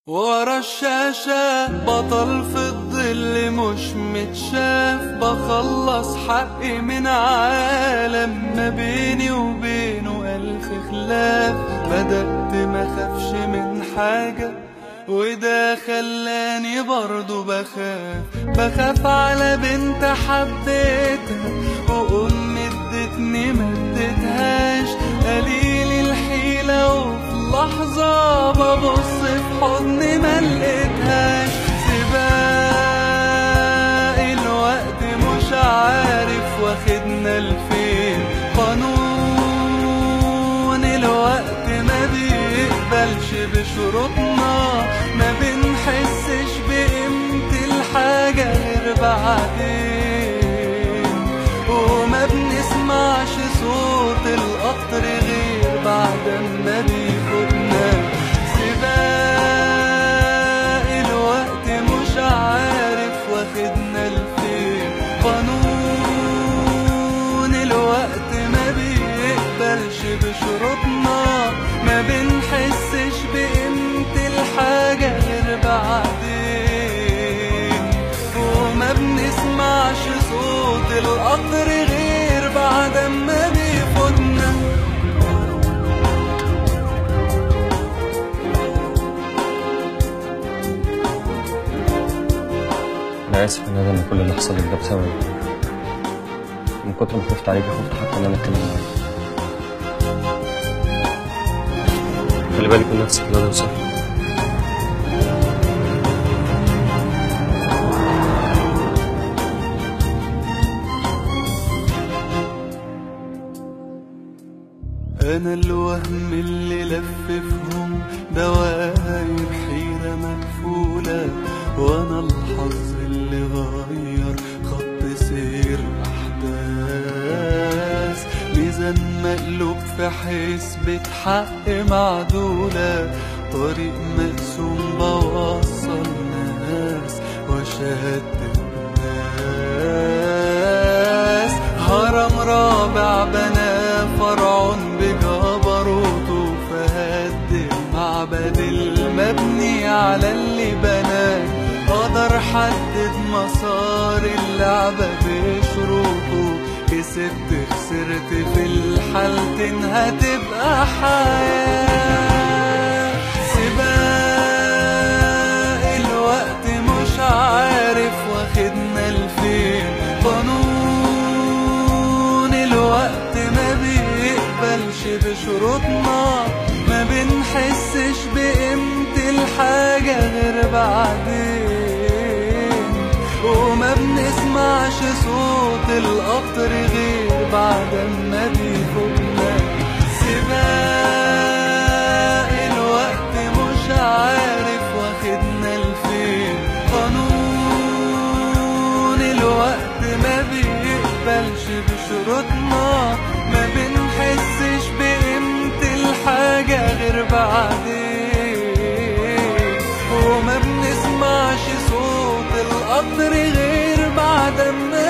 ورا الشاشة بطل في الظل مش متشاف، بخلص حقي من عالم ما بيني وبينه ألف خلاف. بدأت ما خافش من حاجة وده خلاني برضو بخاف على بنت حبيتها وأمي ادتني ما ادتهاش. قليل الحيلة وفي لحظة ببص في حضني ما لقيتهاش. سباق الوقت مش عارف واخدنا لفين، قانون الوقت ما بيقبلش بشروطنا، ما بنحسش بقيمة الحاجة غير بعدين، وما بنسمعش صوت القطر غير بعد ما بيفوتنا. سباق الوقت مش عارف واخدنا لفين، قانون الوقت ما بيقبلش بشروطنا، ما بنحسش بقيمة الحاجة غير بعدين، وما بنسمعش صوت القطر غير بعد ما بيفوتنا. أنا آسف يا ندى إن كل اللي حصل لك ده بسببي. من كتر ما خفت عليكي خفت حتى إن أنا أتكلم معاكي. خلي بالك من نفسك يا ندى وسافري. أنا الوهم اللي لففهم دواير حيرة مقفولة، وأنا الحظ اللي غير خط سير أحداث، ميزان مقلوب في حسبة حق معدولة، طريق مقسوم بوصل ناس وشتت ناس. هرم رابع بنا فرعون بجبروته فهد المعبد المبني على اللي بناه، قدر حدد مسار اللعبة بشروطه، كسبت خسرت في الحالتين هتبقى حياة. سباق الوقت مش عارف واخدنا لفين، قانون الوقت ما بيقبلش بشروطنا، ما بنحسش بقيمة الحاجة غير بعدين، وما بنسمعش صوت القطر غير بعد ما بيفوتنا. سباق الوقت مش عارف واخدنا لفين، قانون الوقت ما بيقبلش بشروطنا، ما بنحسش بقيمة الحاجة غير بعدين، وما بنسمعش صوت القطر غير بعد ما